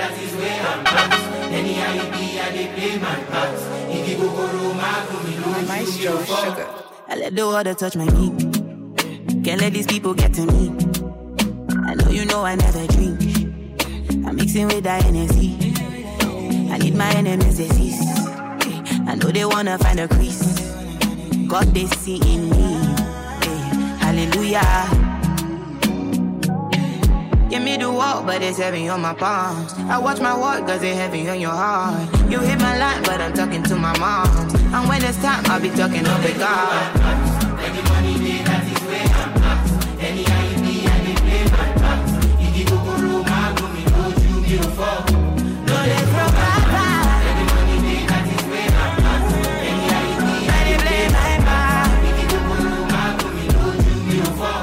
that is where I'm at. Anyhow you be, I dey play my part. If you go Roma, go me low. Maestro Sugar. I let the water touch my feet. Can't let these people get to me. I know you know I never drink. I'm mixing with that Hennessy. I need my enemies disease. I know they wanna find a crease. God they see in me. Hallelujah. Give me the walk, but it's heavy on my palms. I watch my walk, cause it's heavy on your heart. You hit my line, but I'm talking to my mom. And when it's time, I'll be talking over God. Any money day, that is where I'm at. Anyhow you be, I dey play my part. If you go Roma, go me low, you beautiful. No, they throw my part. Any money day, that is where I'm at. Anyhow you be, I dey play my part. If you go Roma, go me low, you beautiful.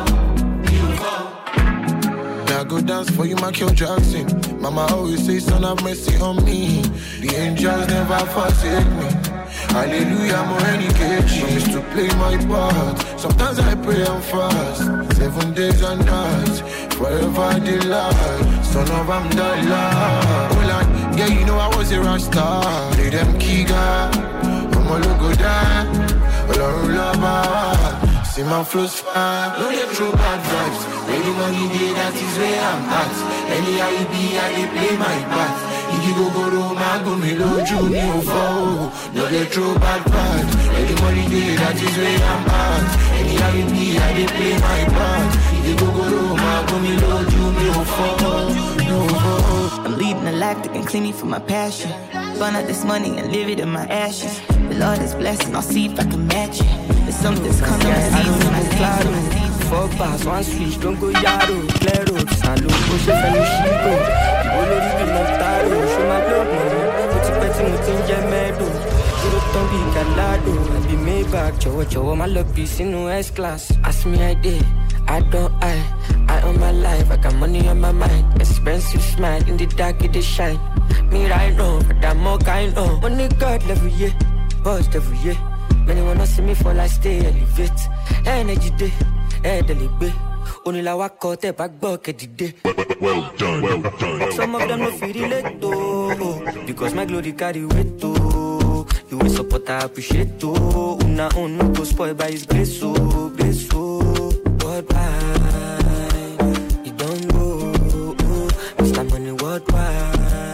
I go dance for you, Michael Jackson. Mama always say, son, have mercy on me. The angels never forsake me. Hallelujah, more any cage. Promise to play my part. Sometimes I pray and fast. 7 days and nights, forever delight. Son of Amdallah. Oh Lord, yeah, you know I was a rasta. Play them Kiga, I'm a logo down. Lord, love. See my flows fire, no they throw bad vibes. Any money day, that is where I'm at. Anyhow you be, I dey play my part. If you go Roma, go me low, you me over. No they throw bad vibes. Any money day, that is where I'm at. Anyhow you be, I dey play my part. If you go Roma, go me low, you me over. I'm leading a life that can clean me from my passion. Burn out this money and live it in my ashes. The Lord is blessing, I'll see if I can match it. There's something's coming, I don't know claro. 4 pass, 1 switch, don't go yaro. Claro, Salo, push it and you shigo. You will be montaro. Show my blood money, put it better in your meadow. You don't be galado, I be made back. Chowo, my love piece in no S-class. Ask me I did, I don't I on my life, I got money on my mind. Expensive smile, in the dark it shine. Me right on, but I'm more kind on. Money God every year, bust every year. Many wanna see me fall, I stay elevate. Energy day, delibe. Only la wako te back bucket day. Well done. Some of them no feel relate to, because my glory carry weight to. You will support, I appreciate to. Una no go spoil by his grace so, grace so. Worldwide, it don't go. Mr. Money worldwide.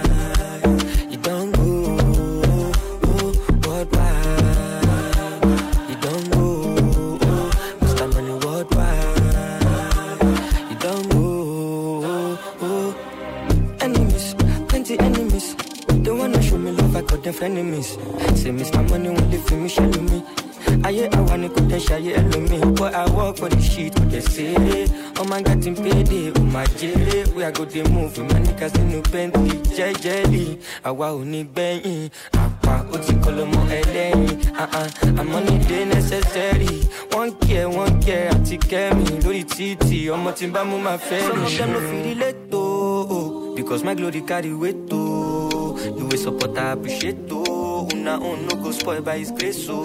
Enemies say Mr. Money won't live for me, show me. I wanna go then shy me. But I work for the shit, what they say. Oh my God, in payday, oh my jelly. We are good to move, my niggas in new Bentley, jelly. I want only bang, Apa, Uti Colomo, LA. I'm on it necessary. One care, I take care me. Lori Titi, I'm a timbamu, my family. Some of them no feel relate to, because my glory carry weight to. You will support, I appreciate to. Una no go spoil by his grace so,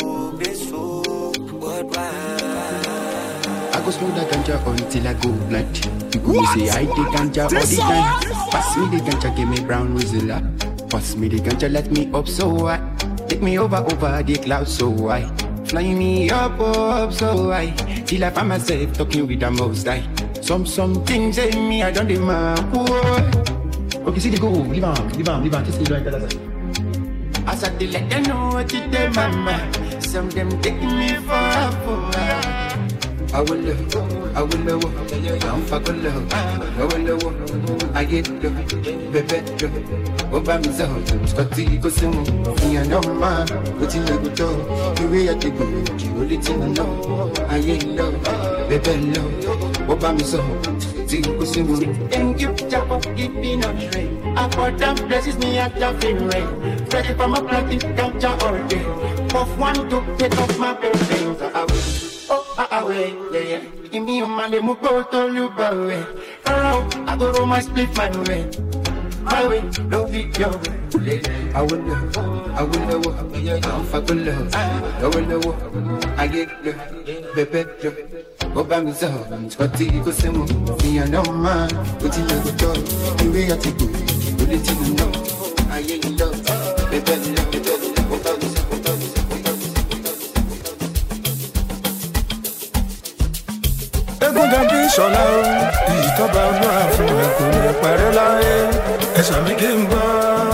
worldwide. I go smoke that ganja until I go blind. You go say I take ganja all the time. Pass me the ganja, give me brown wizard. Pass me the ganja, let me up so high. Take me over the clouds so high. Fly me up so high. Till I find myself talking with the most high. Some things in me I don't demand. Okay, see the go. Leave on. Just leave it like that. As I let them know what it is, mama. Some them taking me for a fool. I will love. I'm fucking love. I will love. I get love. Baby, love. Over me, so. Scotty, go sing. Me and no man. What you go do? You way at the go. You only thing I know. I ain't love. Baby, love. Over me, so. Thank you, Jabba, give me no train. I got them blesses me at the fin rain. Ready for my planting, ganja all day. Puff one to take off my buildings. Away, yeah. Give me your money, move go to you, away. Around, I go to my split my way. My way, don't be your way. I will love. I'm fucking love. I will love. I get love. Baby, love. Oba mi so, Scotty go semo. Me and no man, put in the door. The way I take it, everything you know. I hear you love, baby, Egun dàbí ìṣọ̀lá o, ìtọ́ba olúwa fún ẹ kò lè parẹ́ láyé. Ẹ̀ṣọ́ mi kì í gbọ́.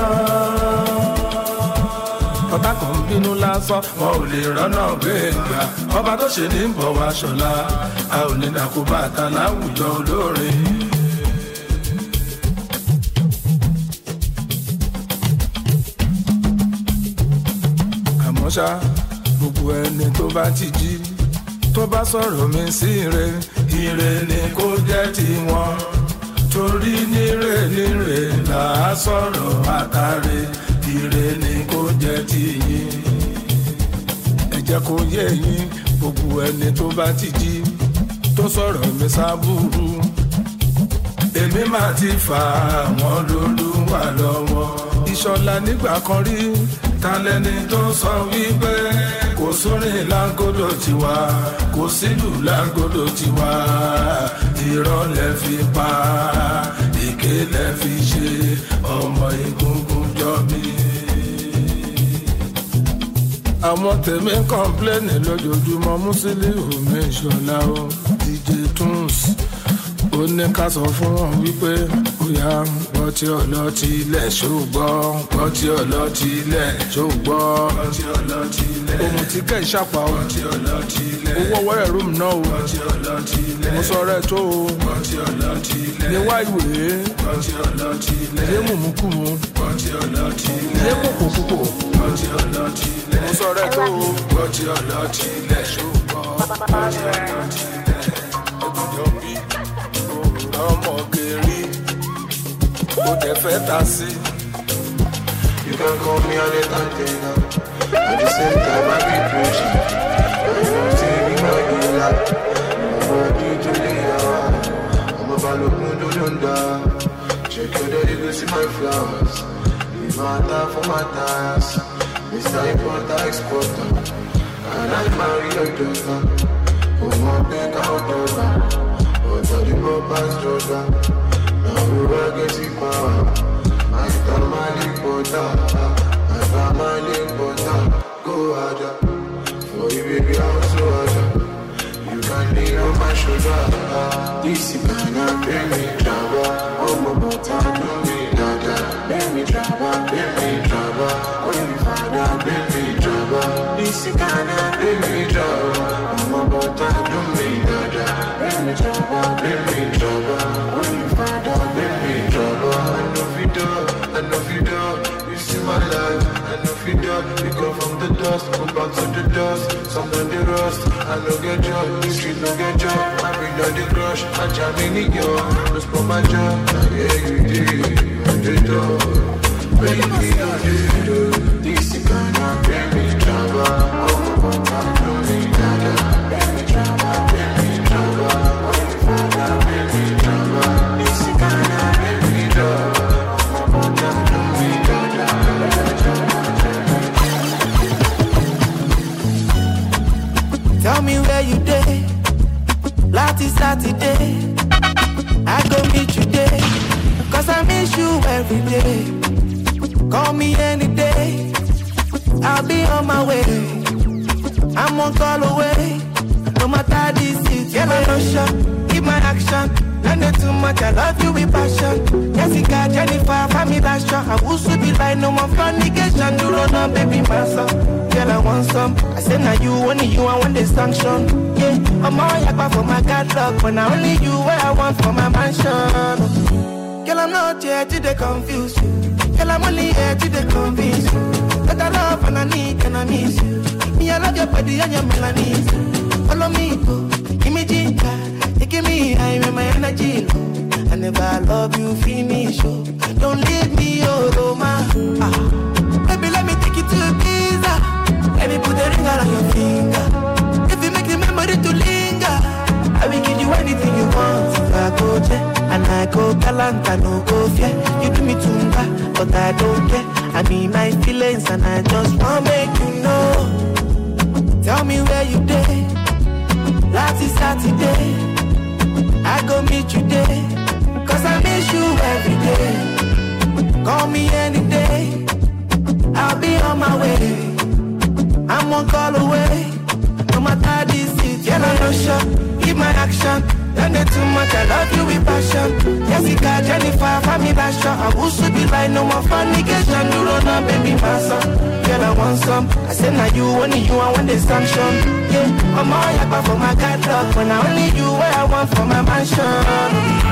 Ọ̀tá kan bínú lásán, wọn ò lè rọ́nà gbẹ̀gbà. Ọba tó ṣe ní bọ̀ wá ṣọlá, a ò ní dàkú bàtà láwùjọ olórin. Àmọ́ ṣá, gbogbo ẹni tó bá ti jí, tó bá sọ̀rọ̀ mi sí ire, ire ni kó jẹ́ tiwọn. Torí níre là á sọ̀rọ̀ àtàrẹ, ire ni kó jẹ́ tiyín. Ẹ jẹ́ kó yé yín, gbogbo ẹni tó bá ti jí, tó sọ̀rọ̀ mi sábúrú. Èmi máa ti fà àwọn lólúwà lọ́wọ́. Ìṣọ̀lá nígbà kan rí, ta lẹni tó sọ wípé kò sórin láńgódò tiwa, kò sílù láńgódò tiwa. Irọ́ lẹ fi pa, èké lẹ fi ṣe, ọmọ egungun jọ mí. Àwọn tèmi ń kọ́ńpléènì lójoojúmọ́, Musiliu mi Ìṣọ̀lá o, DJ Tunes. Ó ní ká sọ fún wọn wípé ó yá gbọ́ tí ọlọ́tí ilẹ̀ ṣùgbọ́n gbọ́ tí ọlọ́tí ilẹ̀ ṣùgbọ́n gbọ́ tí ọlọ́tí ilẹ̀ ohun tí kẹ́ ìṣàpá o gbọ́ tí ọlọ́tí ilẹ̀ owó ọwọ́ rẹ̀ rúùmù náà o gbọ́ tí ọlọ́tí ilẹ̀ mo sọ rẹ̀ tó o gbọ́ tí ọlọ́tí ilẹ̀ níwá ìwé gbọ́ tí ọlọ́tí ilẹ̀ ilé mùmúkùmù gbọ́ tí ọlọ́tí ilẹ̀ ilé kòkòkòkò gbọ́ tí ọlọ́tí ilẹ̀ mo sọ rẹ̀ tó o gbọ́ tí ọlọ́tí ilẹ̀ ṣùgbọ́n gbọ́ tí ọlọ́tí ilẹ̀ ẹ̀gbọ́n bí ọmọ kiri ó dẹ̀ fẹ́ ta sí. You can call me on it antenna. At the same time I be preaching. I don't take me my dealer. I'm a DJ leader. I'm a balloon dunda. Check your daddy to see my flowers. Leave my time for my tires. Mr. Importer Exporter. And I marry your daughter. Oh my big out over. But the papa's daughter, now we will get it power. My family butter, my family butter. Go harder, for you baby I'm so harder. You can lean on my shoulder. This is gonna bring me trouble. Oh my butter, do me dada. Bring me trouble. When you father, bring me trouble. This is gonna bring me trouble. Oh my butter, do me dada. Bring me trouble. When you father, bring me trouble. I know you do. You see my life, I know you do. We go from the dust, go back to the dust. Some on the rust, I no get job. The street no get job. I bring down the crush, I jam in the yard. Just for my job, I hear you do. Baby, you do. This is gonna bring me trouble. Oh, do me dada. Bring me trouble. Tell me where you day. Last Saturday, I go meet you there. Cause I miss you every day. Call me any day, I'll be on my way. I'm one call away. No matter the city, girl, I no shot. Keep my action. Not too much, I love you with passion. Jessica, Jennifer, family that's strong. I will soon be like no more fornication. You run on, baby, my son. Girl, I want some. I said now you, only you, I want the sanction. Yeah, I'm all yakba for my catalog, but now only you, where I want for my mansion. Girl, I'm not here to they confuse you. Girl, I'm only here to they convince you. That I love and I need and I miss you. Me, I love your body and your melanin. Follow me, go, give me ginger. Give me high with my energy low. I never love you finish, oh. Don't leave me, oh, Roma. Baby, let me take you to Ibiza. Let me put a ring around your finger. If you make the memory to linger, I will give you anything you want. If I go there and I go galant, I no go fear. You do me tunga, but I don't care. I mean my feelings and I just wanna make you know. Tell me where you day. Last Saturday, I go meet you there. Cause I miss you every day. Call me any day, I'll be on my way. I'm one call away. No matter the city, girl, I'm not sure. Give my action. Don't do too much, I love you with passion. Jessica, Jennifer, family, that's sure. I wish to be like no more fornication. You don't know, baby, my son. Girl, I want some. I said, now you, only you, I want the sanction. Yeah, I'm all yakba for my catalog. When I only you, where I want for my mansion.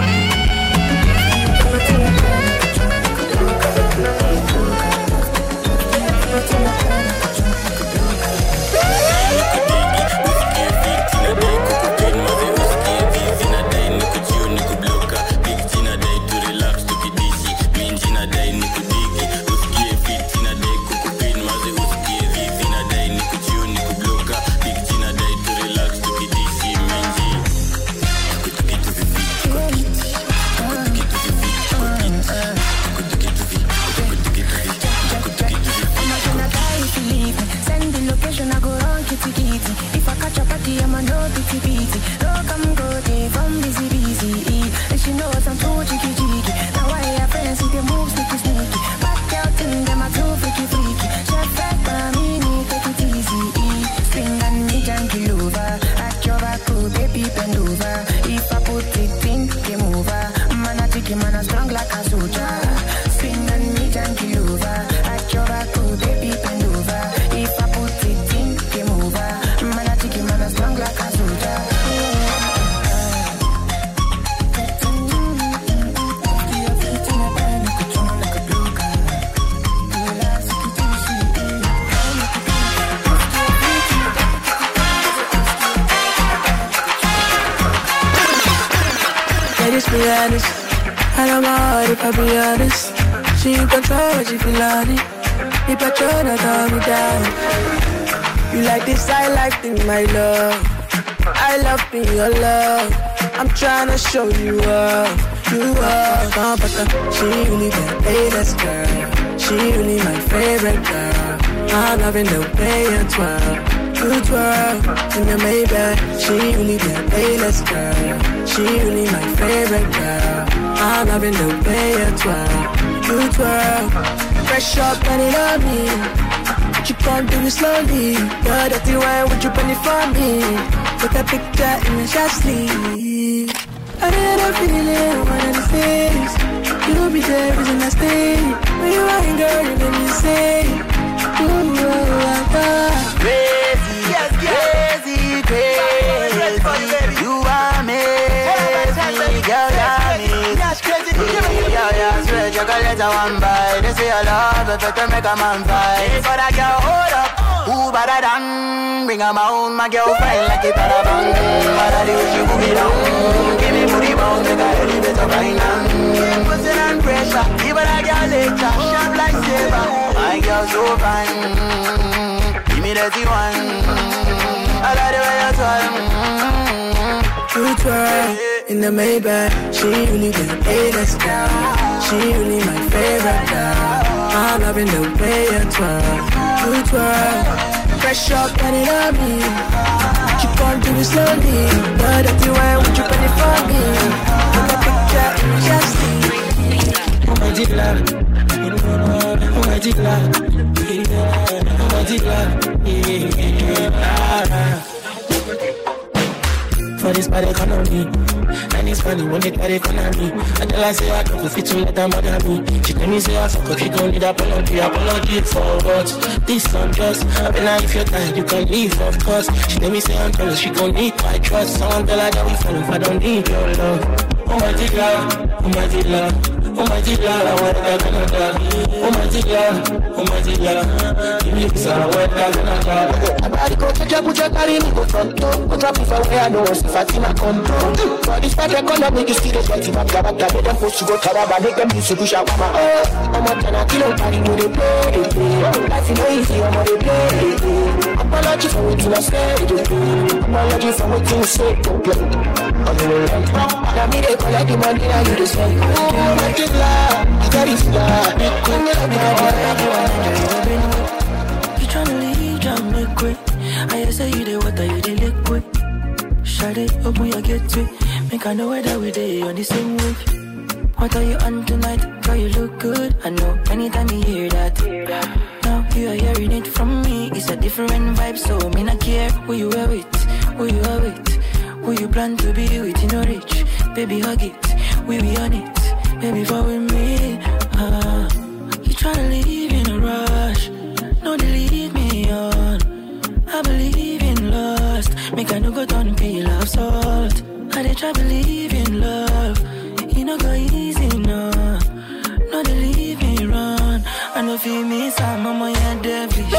If I be honest, she in control when she feel on it. If I try to calm me down, you like this, I like thing, my love. I love being your love. I'm trying to show you up. You are, but she really the latest girl. She really my favorite girl. I'm loving the way you twirl. You twirl in the Maybach. She really the latest girl. She really my favorite girl. I'm loving the way you twirl. You twirl. Fresh up and it on me. But you can't do it slowly. You're dirty wine, would you put it for me? Take a picture in the shot sleeve. I had a feeling one of these days you'll be there, reason I stay. When you ain't girl, you make me say, ooh, crazy, yes, crazy, crazy. You are me, girl, yeah, swear chocolate one bite. They say I love it, better make a man fight. But I girl, hold up, who better than? Bring her my own, my girl fine like it on a bang. But I do she move it down. Give me booty bounce, make her ready better finance. Pussy and pressure, even a girl later, sharp like saber. My girl so fine, give me the T1. I like the way you twirl. You twirl in the Maybach. She really the latest girl. She really my favorite girl. I'm loving the way you twirl. You twirl. Fresh up and it on me. Keep on doing it slowly. You're dirty wine, would you put it for me? Take a picture in the chest. Oh my dear, oh my dear, oh my dear. For this bad economy, and it's funny when they try to corner me. And tell I say I can't fit to let them mother me. She tell me say I suck, she don't need apology for what? This song just, I mean if you're tired you can leave of course. She tell me say I'm jealous, she gon' need my trust. Someone tell her that we fall if I don't need your love. Oh my dear, oh my dear. Oh my dear, I want that Canada. Oh my dear, give me this, I want that Canada. I body go to Jabuja, carry me go front door. Go drop me for where I know if I see my control. For this part, I call up, make you see the sweaty back, they don't post to go Taraba, make them use to do shawarma. Oh my God, I kill party with the play. Life is easy, I'm on the play. Apology for what you say, apology for what you say, don't play. On the way, now me they collect the money, now you just say, oh my God. You tryna leave, tryna make quick. I say you the water, you the liquid. Shut it, open your gate to. Make I know whether we day on the same wave. What are you on tonight? Girl, you look good. I know anytime you hear that. Now you are hearing it from me. It's a different vibe, so me not care who you are with, who you are with, who you plan to be with. You know rich, baby hug it, we be on it, baby fall with me. You tryna leave in a rush, no they leave me on. I believe in lust, make I no go down and pay you love salt. I dey try believe in love, you no go easy enough. No they leave me run, I no feel me some mama ya devilish.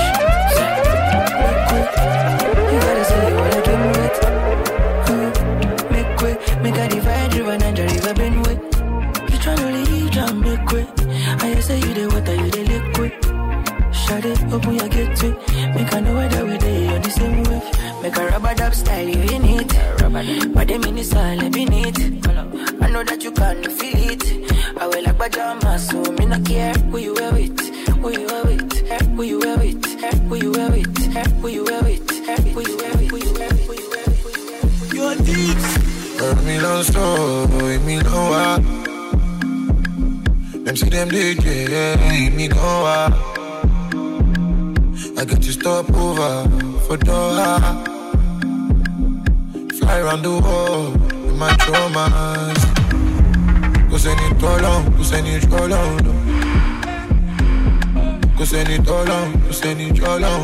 You gotta say you wanna dream with. Make quick, make I divide river Niger river been with. You tryna leave jam make quick. I say you the water, you the liquid. Shut it, open your gateway. Make I know whether we day on the same wave. Make a rubber dub style, you in it. But them in the style, I been it. I know that you can feel it. I will like pajamas, so me not care who you wear with, who you wear with, who you wear with, who you wear with, who you wear with, who you wear with, who you wear with, who you wear with. Your deeds. Me long story, me long walk. Them see them DJ, me go walk. I get to stop over for Doha. Fly around the world with my traumas. Go send it all on, go send it all on. Go send it all on, go send it all on.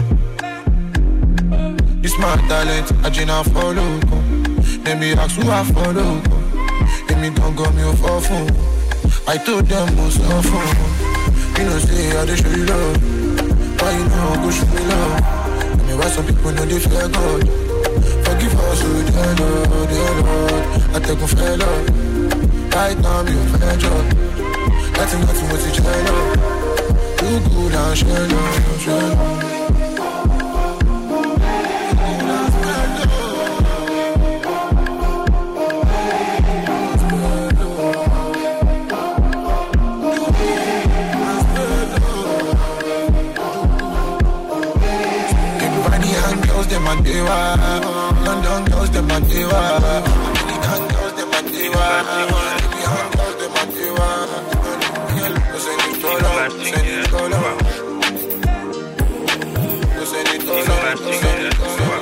This my talent, I just follow. Let me ask who I follow. Let me don't go me for phone. I told them most of them. You know say I just show you love. Why you know go show me love? I mean why some people know they fear God. Forgive us with their Lord. I take on fair love. Right now me a fair job. Nothing with each other. You good and share love, share love. London girls, them a diva. American girls, them a diva. European girls, them a diva. Send it all out, send it all out. Send it all out, send it all out.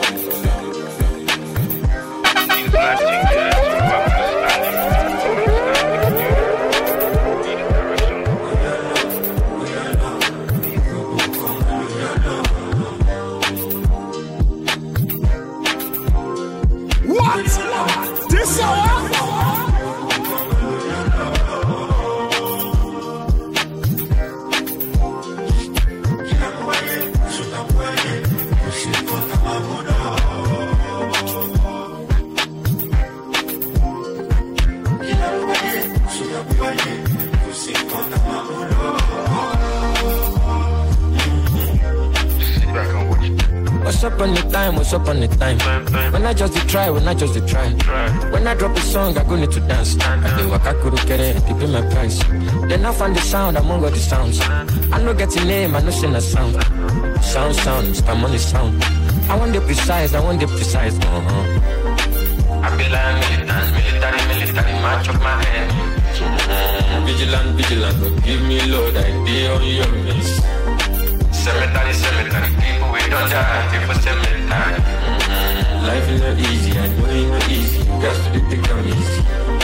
What's up on the time? When I just try, when I just try. When I drop a song, I go need to dance. I do what I could get it, they pay my price. Then I find the sound, I'm on the sounds. I know get your name, I know sing a sound. Sound, Mr. Money sound. I want the precise, I want the precise. I be like military, match up my head. Vigilant, but give me load, I be on your miss. Cemetery, people we don't die, people cemetery. Life is not easy, I know it's not easy, you got to take it easy.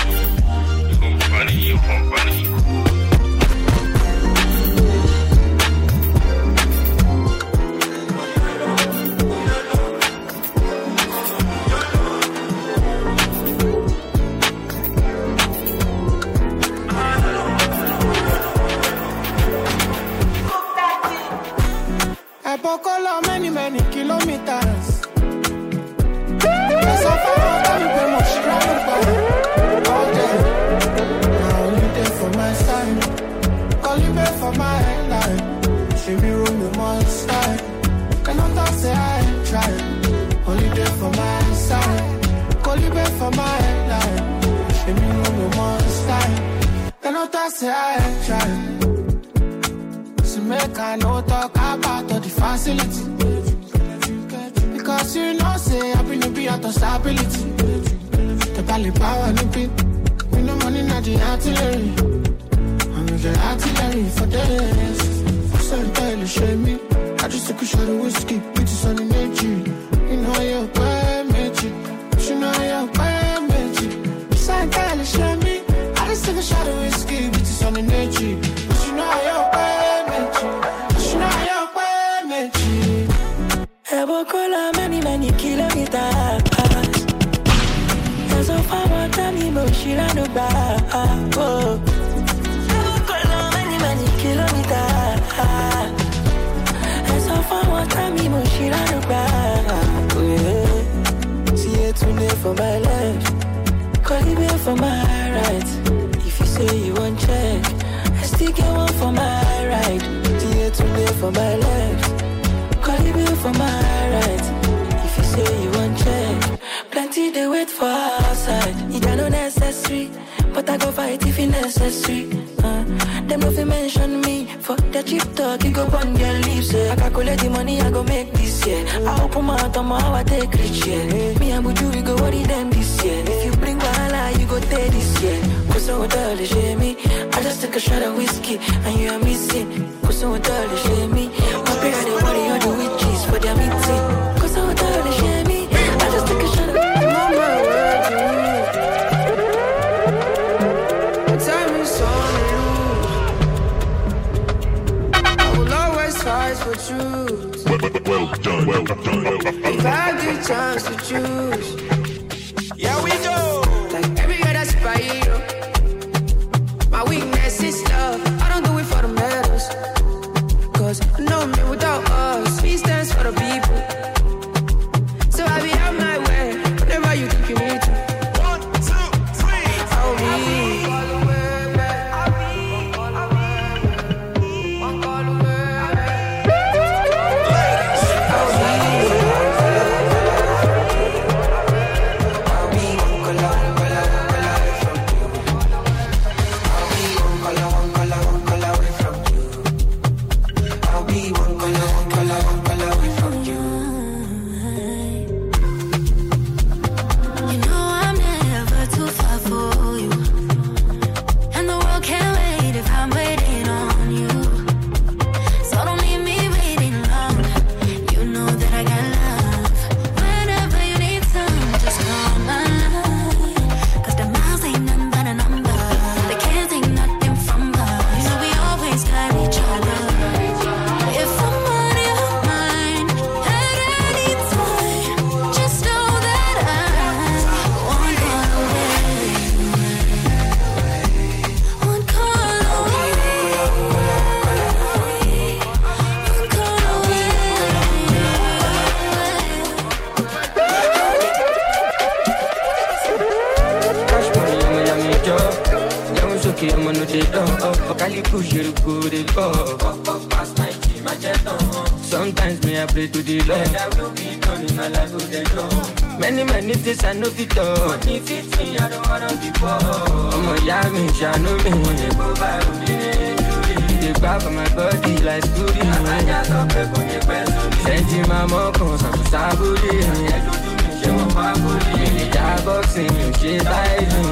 You funny. Many kilometers. Yes, I found out you pay much all day. Now only there for my side. Calling me for my headline. She be room my side. Cannot talk say I ain't trying. Only there for my side. Calling me for my headline. She be room my side. Cannot talk say I ain't trying. So make I no talk about all the facility. Because you know, say, I bring you be out of stability. The valley power, no pit. We no money, no at the artillery. I'm the artillery for days. So tell shame me. I just took a shot of whiskey, bitches on the nature. You know you're bad, magic. You know you're bad, magic. So tell shame me. I just took a shot of whiskey, bitches on the nature. You know you're bad, magic. You know you're bad, magic. I walk all many kilometers. So far, what time you move, she ran no back. I walk all many kilometers. So far, what time you move, she ran no back. See it today for my left, call it back for my right. If you say you want check, I still get one for my right. See it today for my left, call it back for my right. If you say you want check, plenty they wait for outside. It ain't no necessary, but I go fight if it's necessary. Them no fi mention me for the cheap talk. You go on their lips. I calculate the money I go make this year. I open my mouth, how I take rich, yeah. Me and Buju, we go worry them this year. If you bring Wahala, you go take this year. Cause so tell the shame me. I just took a shot of whiskey and you are missing. Cause so tell the shame me. My parents they worry all the witches for their meeting. Cause so tell the shame me. I just took a shot of for truth. Well done. If I had the chance to choose, here we go. Like every other spider, my weakness is love. I don't do it for the medals, cause no man without us. He stands for the people. So I be on my way whenever you think you need to. 1, 2, 3, I'll be. Sometimes me I pray to the Lord that will be done in my life with the Lord. Many things I know fit all. Money fits me, I don't wanna be poor. Oh yeah, me, I know me. They grab on my body like Scooby. Senti my mom, I'm sabuli. They boxing, she like me.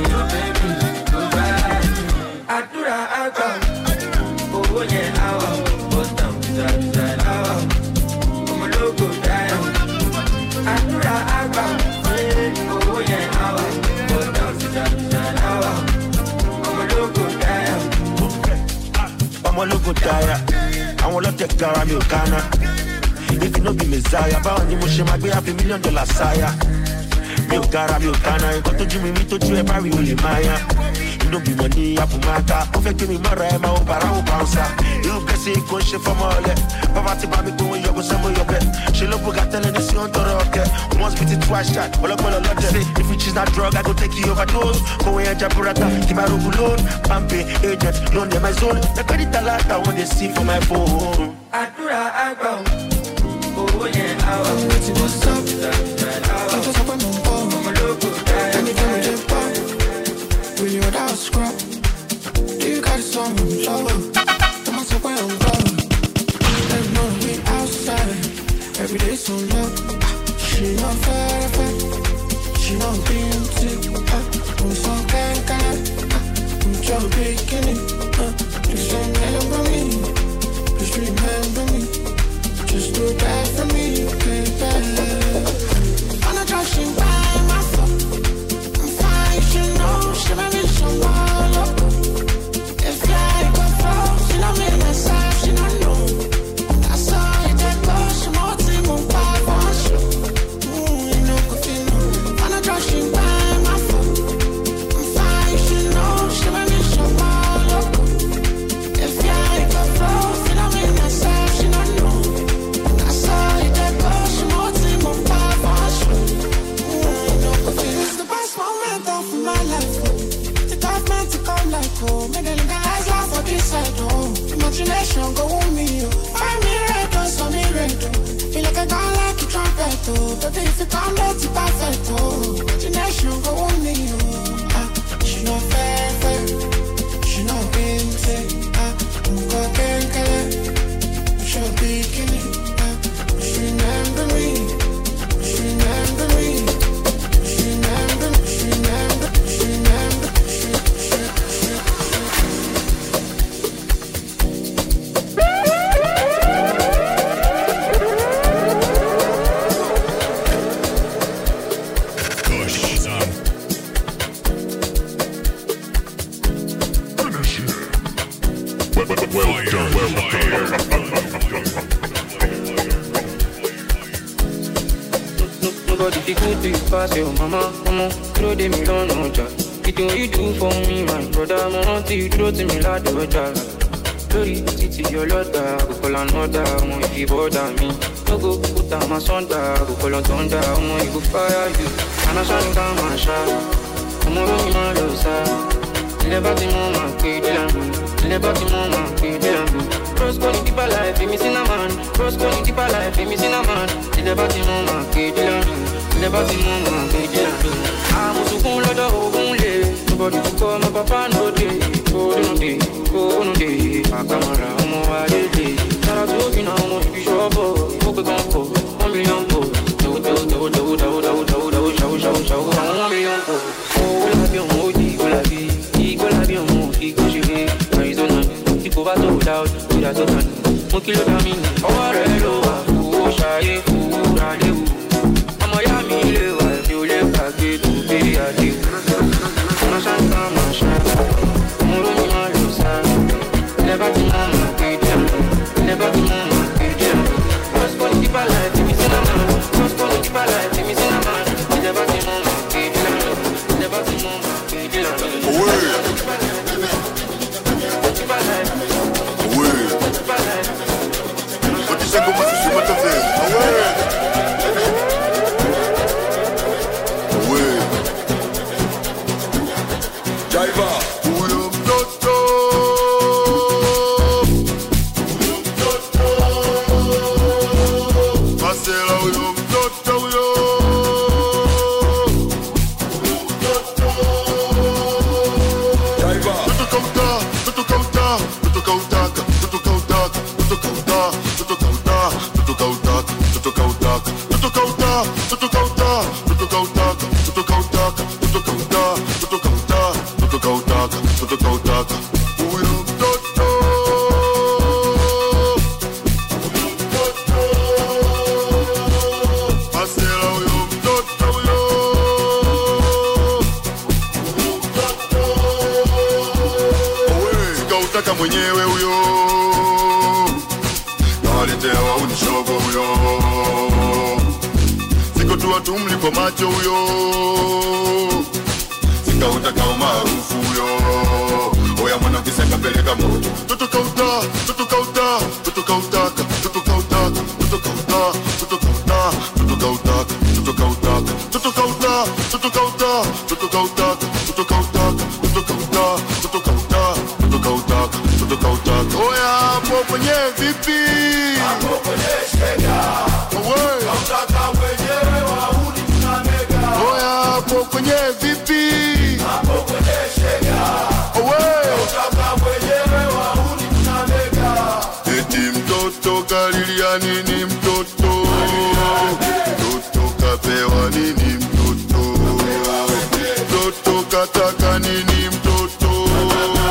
Adura, oh yeah, bust down, I'm a local guy. Adura, oh yeah, bust down, I'm a local guy. I'm a local guy. I want to take care of me, Ghana. If you know the Messiah, but on the motion, I be $1 million sire. Me Ghana, me Ghana. You got to do me to do every only Maya. No be money, Apumata. Perfect me, Marama, Barao Bouncer. You can see Conscious from all that. Pavati Babi going, you go somewhere your bed. She look at telling the Sion to rock. Once beat it twice, shot. All up on a lot. Say, if you choose that drug, I go take you overdose. Go away and Japurata, Kimaru Bulon, Pampe, agent, loan them my zone. The credit a lot, I want to see for my phone. Adura, Agro. Oh, yeah, I'm waiting for something. I'm just up on my phone. I'm a local guy. I'm a really without scrap. Do you got some love? I'm not so well love. There's no way outside. Every day so love. She not fair. She not beauty. We so can. your beginning. Just remember me. Just remember me. Just do that for me, baby. I'm not rushing by my phone. I'm fine, you know. She might be someone local. If I go fall, she not make myself, she not know. That's all it goes. She more team on five for sure. You know, coffee, no. I'm not rushing by my phone. I'm fine, you know. She might be someone local. If I go fall, she not make myself, she not know. That's all it goes. She more team on five for sure. You know, coffee. It's the best moment of my life. The government to come like home. Make the legalize life for this side, oh. Imagination go on me, oh. Find me red, oh, so me red, oh. Feel like I got like a trumpet, oh. Baby, if you come, let it perfect, oh. Imagination go on me, oh. She not fair, fair. She not binte, I'm going to she bikini, she remember me. She remember me. She remember me. She remember. She remember. Nobody fit good to you pass your mama, throw them in on Oja. It what you do for me, my brother, mama, till you throw to me like the water. Glory, city, your lotta, go call another, if you bother me. No go put down my son, go call on thunder, you go fire you. And I shine down my shot, I'm on my low side. Never the moment, pay the lamb. Never the moment, pay the lamb. Cross calling deeper life, me sin a man. Cross calling deeper life, me sin a man. Never the moment, pay the lamb. Never the moment, pay the lamb. I'm a sukun loda ogunle. Nobody to call my papa no day. Oh no day, oh no day. Akamara, omo adede. Tara to be now, omo if you show up, ope gonko, 1 million po. Do, 1 million po. Oh, will I be on Modi? Will I be? Equal I be on move, equal she be Arizona, people over to doubt, with a total Mokilo Dami, our hello, who shy, who rally, I'm a yami, if you live back to be a deal. Mashanta, Mashanta, Murumi Malusa, never to mama, never to mama, first one keep alive, give me cinnamon, first one keep alive, give me cinnamon, never to mama, never to mama. What you say, go with you, what the thing? Jaiva, mwenyewe huyo nawaletewa unishogo huyo siko tu watu mlipo macho huyo sikautaka umaarufu huyo oya mwana ukiseka peleka moto tutokauta tutokauta tutokautaka tutokautaka tutokauta tutokauta tutokautaka tutokautaka tutokauta tutokauta tutokautaka tutokauta tutokauta tutokautaka oya hapo kwenye vipi hapo kwenye shega oye kautaka wenyewe wauni tunamega oya hapo kwenye vipi hapo kwenye shega oye kautaka wenyewe wauni tunamega eti mtoto kalilia nini mtoto mtoto kapewa nini mtoto mtoto kataka nini mtoto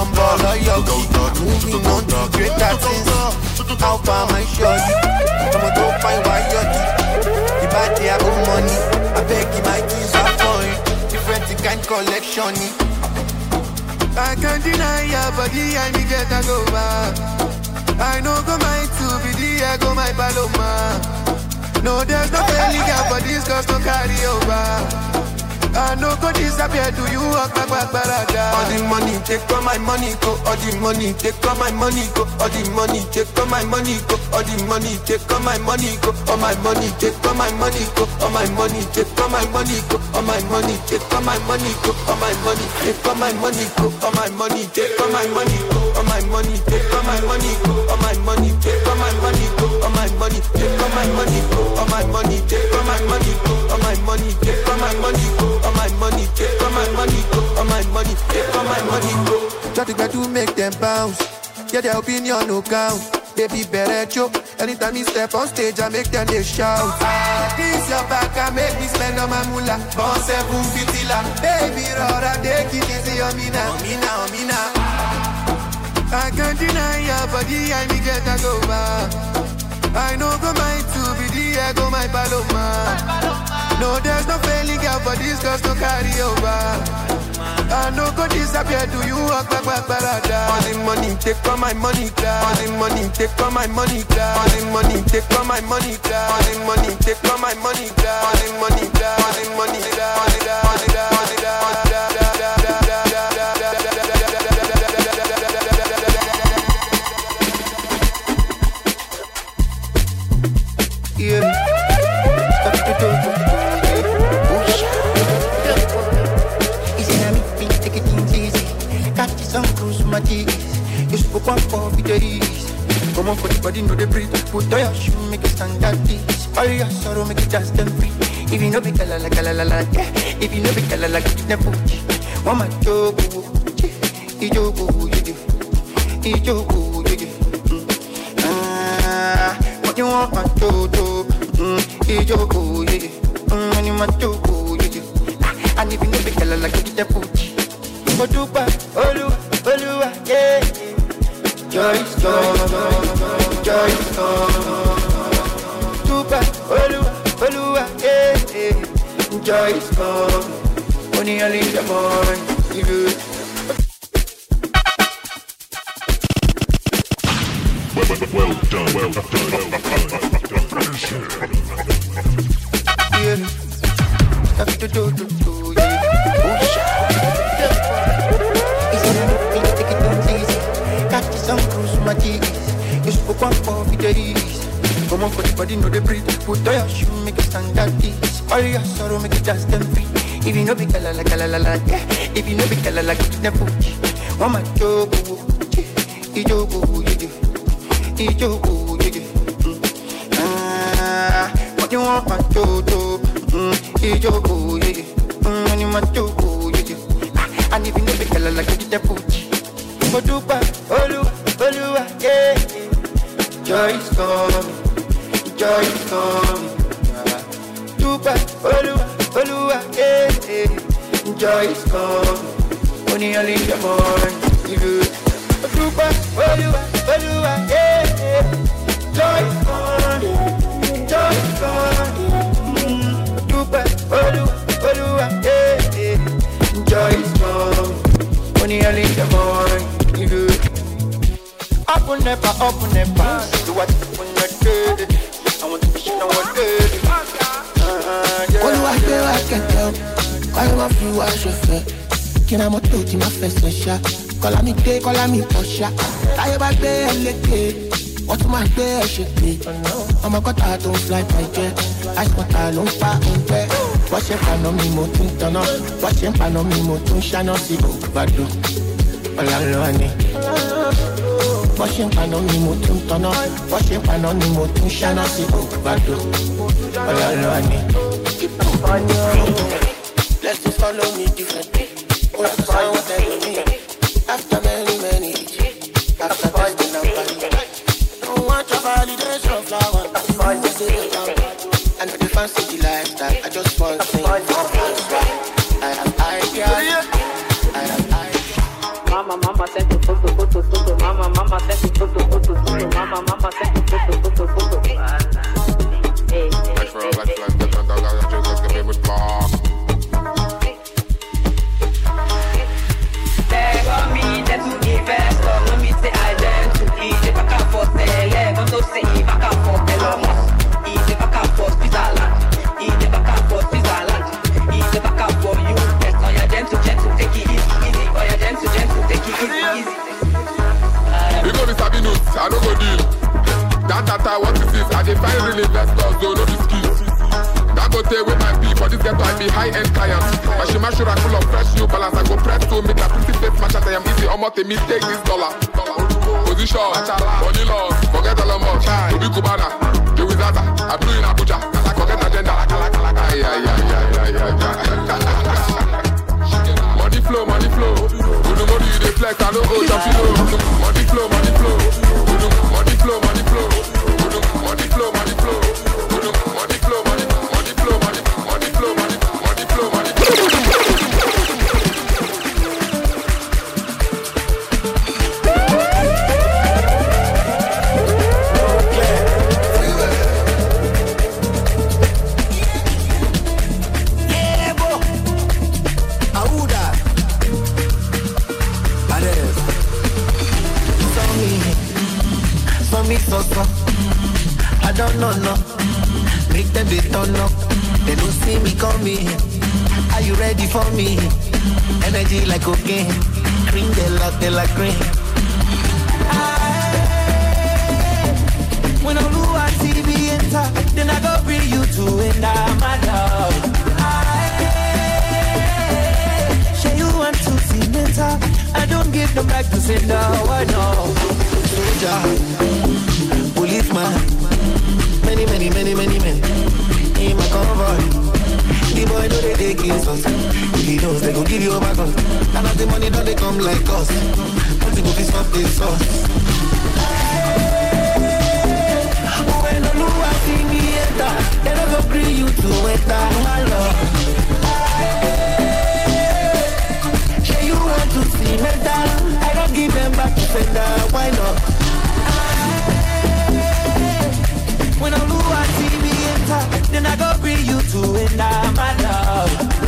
jumbo, loyalty. Moving on to greater things. How far my shorty? I'ma go find why you're the body I owe money. I beg you, my keys are foreign. Different kind collection. I can't deny your body, I need get a go back. I know go my two be the I go my paloma. No, there's no failing out for this cause no carry over. I no go disappear to you, walk back, barada. All the money, take all my money, go. All the money, take all my money, go. All the money, take all my money, go. All the money, take all my money, go. All my money, take all my money, go. All my money, take all my money, go. All my money, take all my money, go. All my money, take all my money, go. All my money, take all my money, go. All my money, take all my money, go. All my money, take all my money, go. All my money, take all my money, go. All my money, take all my money, go. All my money, take all my money, go. All my money, take all my money, go. All my money, take all my money, go. Try to get to make them bounce. Yeah, their opinion no count. Baby, better joke. Anytime you step on stage, I make them they shout. This your back, I make me spend on my moolah. Born 750 la. Baby, rora, take it easy on me now. On me now. I can't deny your body, I need get a go back. I know go my two be the I go my paloma. No, there's no failing out for this cause no carry over. I no go disappear to you, walk back, barada. All the money, take all my money, class. All the money, take all my money, class. All the money, take all my money, class. All the money, take all my money, class. All the money, class. All the money, class. All the you spoke one for days. Come on for the body, no they breathe. Put on your shoe, make it stand at this. All your sorrow, make it dance them free. If you know be kala yeah. If you know be kala like it never. One my jogo, ijogo, what you want my jojo, ijogo, when you my jogo, and if you know be kala like it never. Odupa, Olua, yeah. Joy is gone, joy is gone. Odupa, Olua, yeah. Joy is gone. Only a little more, you good. Well done. Yeah. Stuff to do, yeah. Oh, shit. You spoke one for days. Come on for the body, no they breathe. Put on your shoe, make it stand at this. All your sorrow, make it dance them free. If you know be kala yeah. If you know be kala like it never. One my jogo, ijogo, yeah. What you want my jojo, ijogo, yeah. When you my jogo, yeah. And if you know be kala like it never. Odupa, Olua, yeah. Joy is coming. Odupa, Olua, yeah. Joy is coming. Only a little more, you good. Odupa, Olua, yeah. Joy is coming. Odupa, Olua, yeah. Joy is coming. Only a little more. Open never. Do what you wanna do. I want to be sure what good. When you are there, I can tell. Call off you, I should feel. Can I moto to my face, shot? Call me day, call me Posha. I have a day, what's my day, shit be. I'm a got I don't fly my jet. I spot I don't fly on bed. Watch your pan on me, motor, turn up. Watch your pan on me, motor, shine see overdo. Washing pan on me, motor, turn up. Washing pan on me, motor, shine see overdo. Let's just follow me differently. What's the sound what I need? After many after testing out body. Don't want your validation flower. And the fancy the lifestyle. I just want to sing. I have ideas. Mama sent I don't go deal. That, what is this? I define real investors, though, no skills. That go take with my people, this ghetto I be high-end clients. My shima shura full of fresh new balance. I go press to make a pretty face match as I am easy. Almost a mistake this dollar. Position, money law, forget all of much. Obi Kubana, the wizard, I blew in Abuja. I forget agenda. Money flow. Who the money you dey flex? I know go jump below. Money flow. Money flow. Money flow. Money flow. Money flow. Money flow. Money flow. I don't know. Make them they turn up. They don't see me coming. Are you ready for me? Energy like cocaine. Cream they like cream. When I look at TV enter, then I go bring you to end my love. Share you want to see mental. I don't give them back to sender. I know. Soldier, policeman. Many men in my convoy. The boy know they take insults. If he knows they gon' give you a back on. And as the money don't they come like us. Don't you go fist up this sauce. When the Lua see me enter, they don't go bring you to enter my love. Say you want to see mental. I don't give them back to sender. Why not? When I'm blue, I see me enter. Then I go bring you to enter my love.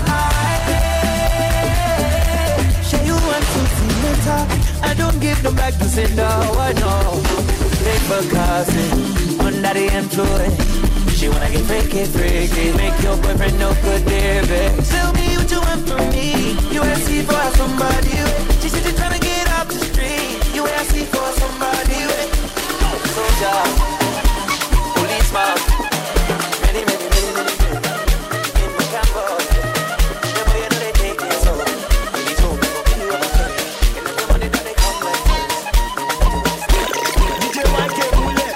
Say you want to see mental. I don't give them back to sender. I know. Take for cousin under the influence. She wanna get freaky. Make your boyfriend no good, baby. Tell me what you want from me. You ask me for somebody. She said you're trying to get off the street. You ask me for somebody. Soldier. Many in my campus. The boy know they take it so. He told me for you up a friend. And the money that they come like this. DJ YK Bullet.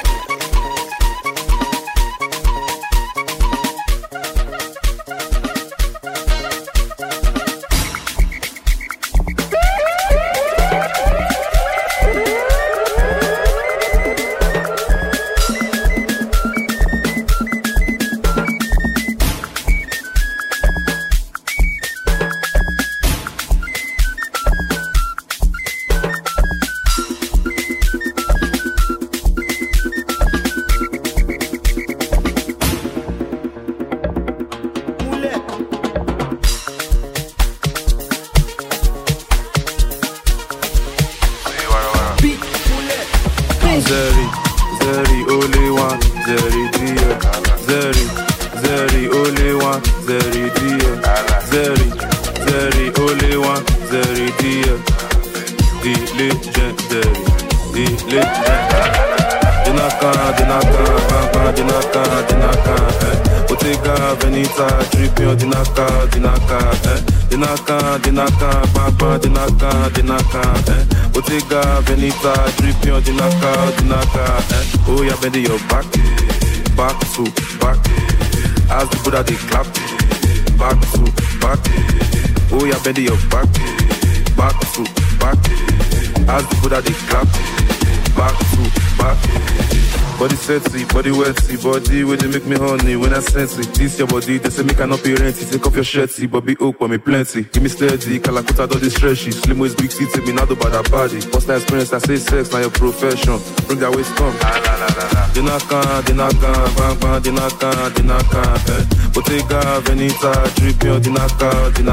Benita, dripping on the knockout, Oh, yeah, bend your back to back. As the Buddha, they clap, back to back. Oh, yeah, bend your back to back. As the Buddha, they clap, back to back. Body sexy, body wetty, body where they make me honey when I sense it. This your body, they say me cannot be renty. Take off your shirty, but be oak for me plenty. Give me steady, Kalakuta don't stretchy. Slim waist, big city, me not about that body. What's that experience? I say sex, now your profession. Bring that waist come. Dinaka, bang bang, dinaka. Bottega, Venita, dripping on dinaka.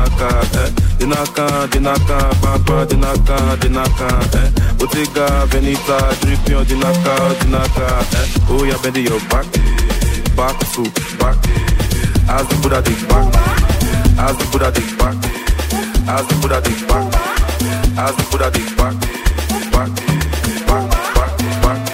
Dinaka, bang bang, dinaka. Bottega, Venita, dripping on dinaka. Oh, yeah, bend your back to back. As the Buddha dig back. As the Buddha dig back. As the Buddha dig back. As the Buddha dig back. Back.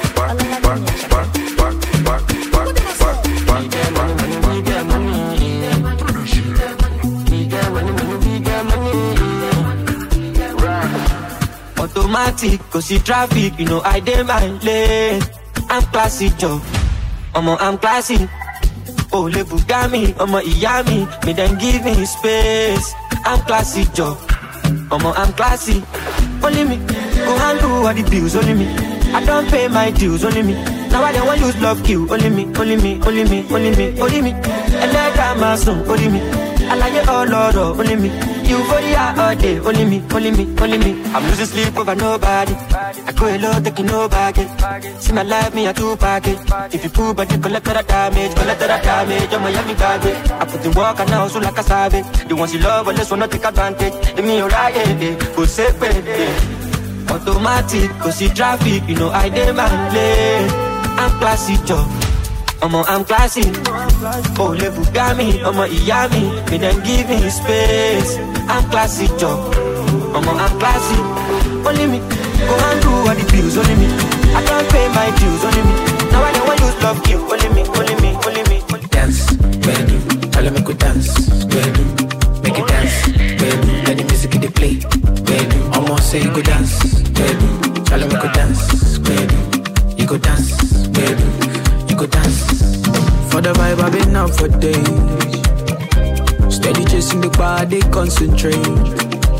automatic, go see traffic, you know I dey my lane. I'm classy, Joe. I'm classy. Oh, le Bugami, Iyami, me then give me space. I'm classy, Joe. I'm classy. Only me, go handle all the bills, only me. I don't pay my dues, only me. Now I don't want use love kill, only me, only me, only me, only me, only me. And let that my son, only me. I like it all, Lord, only me. Euphoria all day, only me, only me, only me. I'm losing sleep over nobody. I go alone, taking no baggage. See my life, me a two package. If you pull, but you collect that damage, I'm a yummy baggage. I put the work and now so like a savage. The ones you love, but let's not take advantage. Give me your right, go safe, automatic, go see traffic, you know I dey my lane. I'm classy, Joe. I'm classy. Oh, le Bugami, Iyami, me then give me space. I'm classy, Joe. I'm classy. Only me, go and do all the bills, only me. I can't pay my dues, only me. Now I don't want use love you, only me, only me, only me. Dance, baby, tell me go dance, baby. Make it dance, baby. Let the music in the play, baby. Almost say you go dance, baby. Tell me go dance, baby. You go dance, baby. You go dance. For the vibe I've been out for days. Steady chasing the body, concentrate.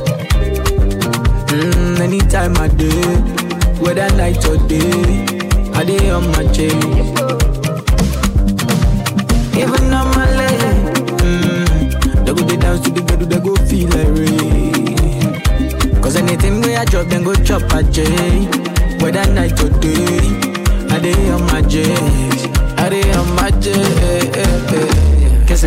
Anytime I do, whether night or day, I day on my chase. Even on my leg, they go dance to the bed, they go feel like rain. Cause anything where I drop, then go chop a J. Whether night or day, I day on my chase. I day on my chase. Kese,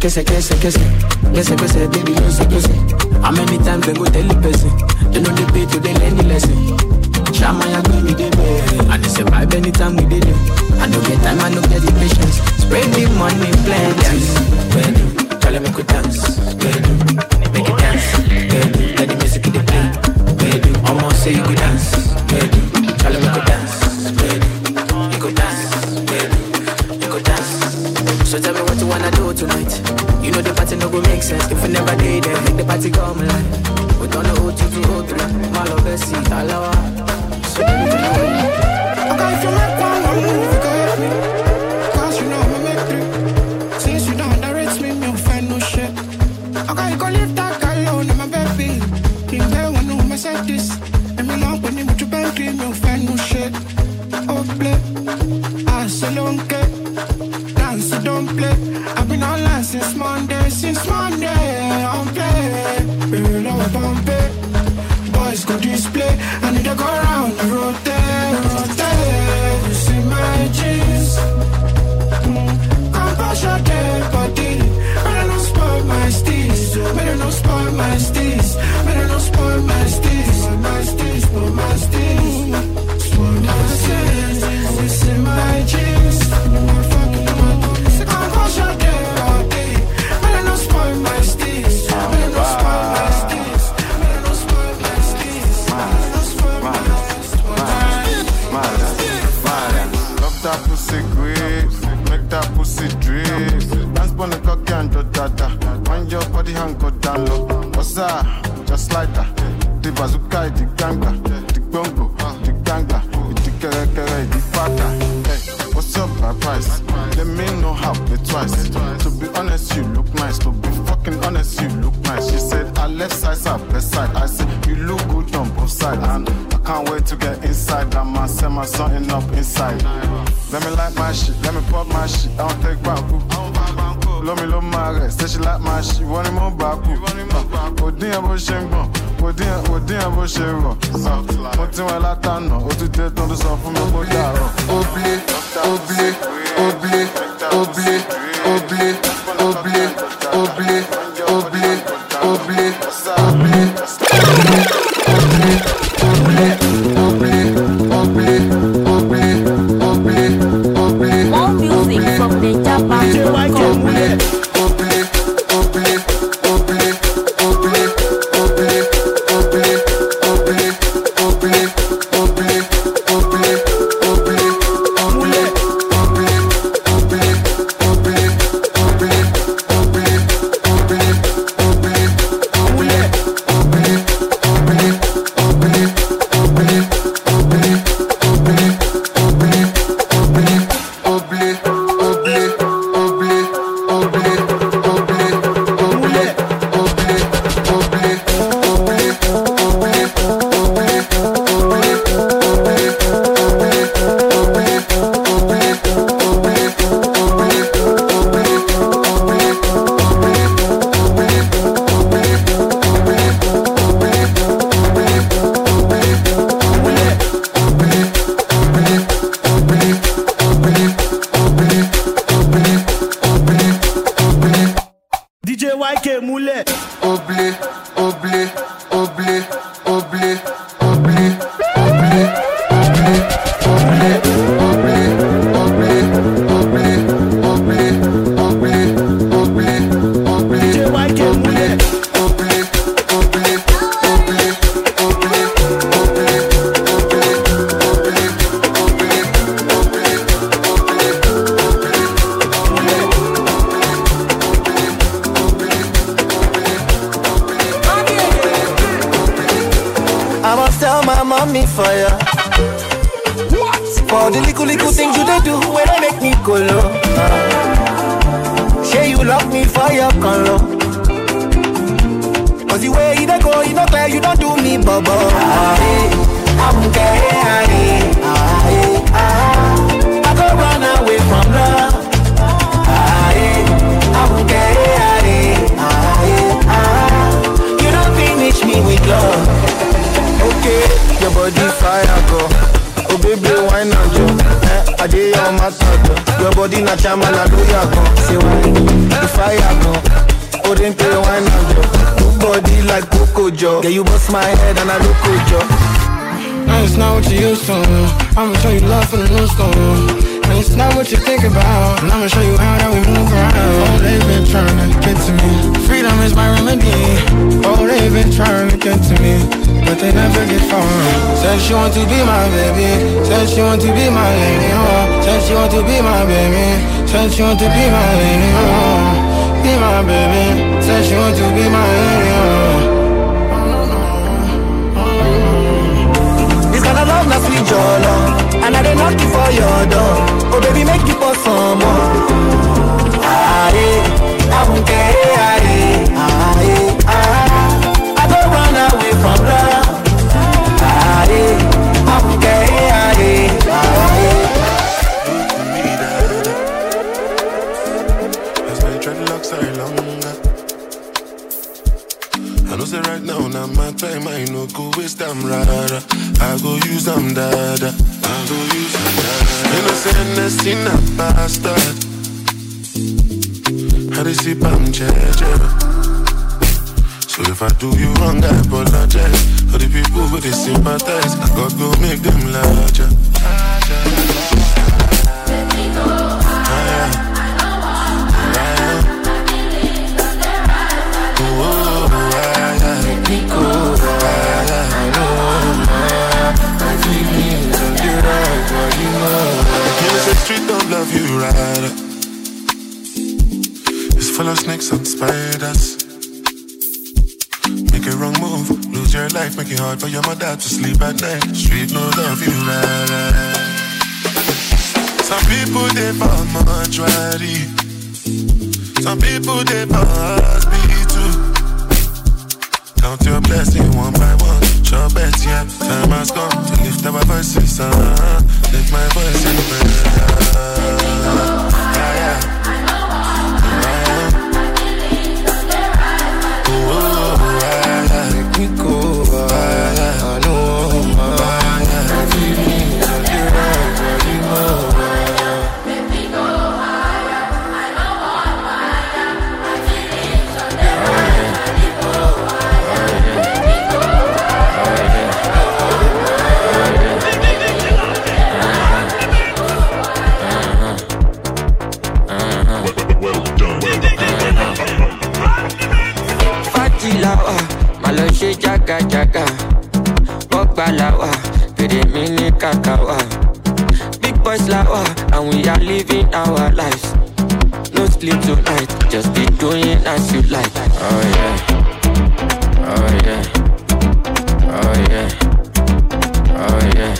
baby, kese. How many times they go tell the person? They know the pay to they learn the lesson. Shama ya go me the bed. And they survive anytime we did it. I don't get time, I don't get the patience. Spread the money, plenty. Baby, tell me go dance. Baby, make it dance. Baby, let the music in the play. Baby, almost say you go dance. Baby, tell me go dance. Baby, you go dance. Baby, you go dance. So tell me what you wanna do tonight. You know the party no go make sense if we never did it. Make the party come alive. We don't know who to do, who to like. My love is sweet, I love her. So baby, tell me. Okay, if you make one move, you go help me. Cause you know I'ma make three. Since you don't underrate me, me don't find no shit. Okay, you go leave that guy alone, I'm a baby. King there when no mess like this. And me long when you with your bank, me don't find no shit. Oh, play. I say don't get. Dance, so don't play. I've been online since Monday, I'm playing. Baby, now I bump it. Boys go display. I need to go around and rotate. You see my jeans. Come push your dead body. Better not spoil my steez. Better not spoil my steez. Better not spoil my steez. Spoil my steez, spoil my steez. Spoil my steez. You see my jeans. Come push your dead body. Better not spoil my steez. Better not spoil my steez. Better not spoil my steez. Better not spoil my steez. Love that pussy grapes, make that pussy drip. Dance on the cocky and do dada. Wind your body and go down low. What's that? Just like that. The bazooka, the ganga, the bongo, the ganga, the kere, the fata. Hey, what's up, my price? Let me know how, pay twice. To be honest, you look nice. To be fucking honest, you look nice. She said, our left side's our best side. I said, you look good on both sides. And I can't wait to get inside. I'ma set my something up inside. Let me like my shit, let me pop my shit. I don't take back. Love me, love my rest. Say she like my shit, want him on back. Odin abo shengbo, odin abo shero. Moti wọn latana, o ti dé tán tó sọ fún mi kó dàrọ. Oblé, oblé, oblé, oblé, oblé, oblé, oblé, oblé, oblé, oblé. More music from the Japan. burn me fire. What? For the little things you do when I make me go low. Say you love me for your color. Cause the way you don't go, you don't clear, you don't do me bubble. I won't care. I go run away from love. I won't care. You don't finish me with love. Okay, your body fire go. Oh baby, why not you? I did your matter. Your body not chama na do ya go. Say why? The fire go. Oh then play why not you? Good body like Coco Joe. Yeah, you bust my head and I look good Joe. And it's not what you used to. I'ma show you love for the new school. And it's not what you think about. And I'ma show you how that we move around. Oh, they've been trying to get to me. Freedom is my remedy. Oh, they've been trying to get to me, but they never get far. Said she want to be my baby. Said she want to be my lady. Oh, said she want to be my baby. Said she want to be my lady. Oh, be my baby. Said she want to be my lady. Oh. Kind of love, not sweet your love. And I did knock you for your door. Oh baby, make you pour some more. I won't care. I go run away from love. I won't care. As my dreadlocks are longer, I know say right now, now my time, I no go waste them rather. I go use them dada. I go use them dada. Innocentness in a bastard. How they see I'm judge. So if I do you wrong, I apologize. For the people who they sympathize, I gotta go make them larger. Street don't love you right. It's full of snakes and spiders. Make a wrong move, lose your life. Make it hard for your mother to sleep at night. Street no love you right. Some people they fall much ready. Some people they pass me too. Count your blessings one by one. Sure bet, yeah. Time has come to lift our voices, lift my voice in prayer. Make me go, I know, my feelings are the right, you know. Make me go higher, I know what my feelings are the right, you know. Fatilawa, maloshe jaga jaga. Bokbalawa, pere mini kakawa. Big boys lawa, and we are living our lives. No sleep tonight, just be doing as you like. Oh yeah, oh yeah, oh yeah, oh yeah.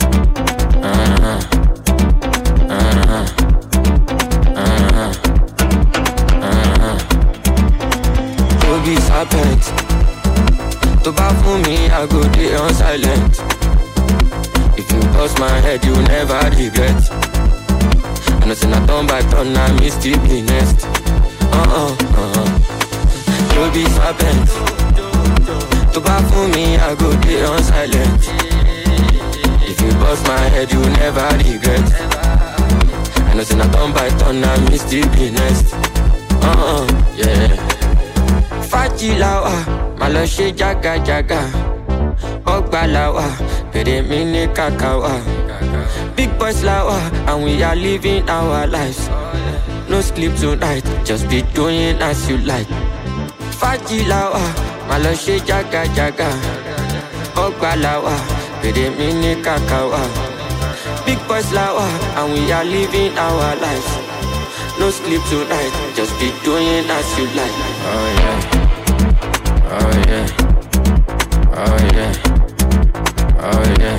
Be serpent. To buy for me, I go day on silent. If you bust my head, you never regret. I know say not done by turn, I miss the next. You be serpent. To buy for me, I go day on silent. If you bust my head, you never regret. I know say not done by turn, I miss the next. Yeah. Fatilawa, maloshe jaga jaga. Bokbalawa, pere mini kakawa. Big boys lawa, and we are living our lives. No sleep tonight, just be doing as you like. Fatilawa, maloshe jaga jaga. Bokbalawa, pere mini kakawa. Big boys lawa, and we are living our lives. No sleep tonight, just be doing as you like. Oh yeah. Oh yeah, oh yeah, Oh yeah.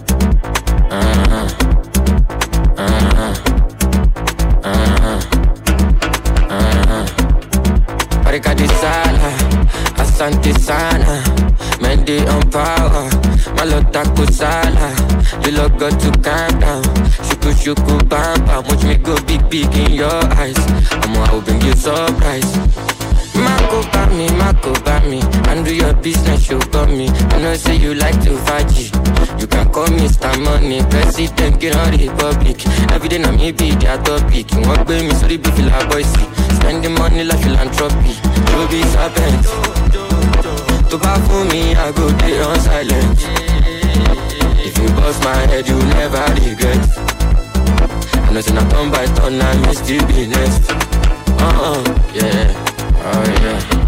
Barika di sala, asante sana. Mendy on power, malota kusala. You look got to calm down. Shuku bam bam, watch me go big in your eyes. I will bring you surprise. Mako bami, and do your business, you got me. I know say you like to faji. You can call me Mr. Money, President, get on the republic. Every day na me be their topic. You want me, so the beef like boysy. Spending money like philanthropy. You be serpent. To buy for me, I go day on silent. If you bust my head, you never regret. I know say na turn by turn, I may still be next. Yeah, oh yeah.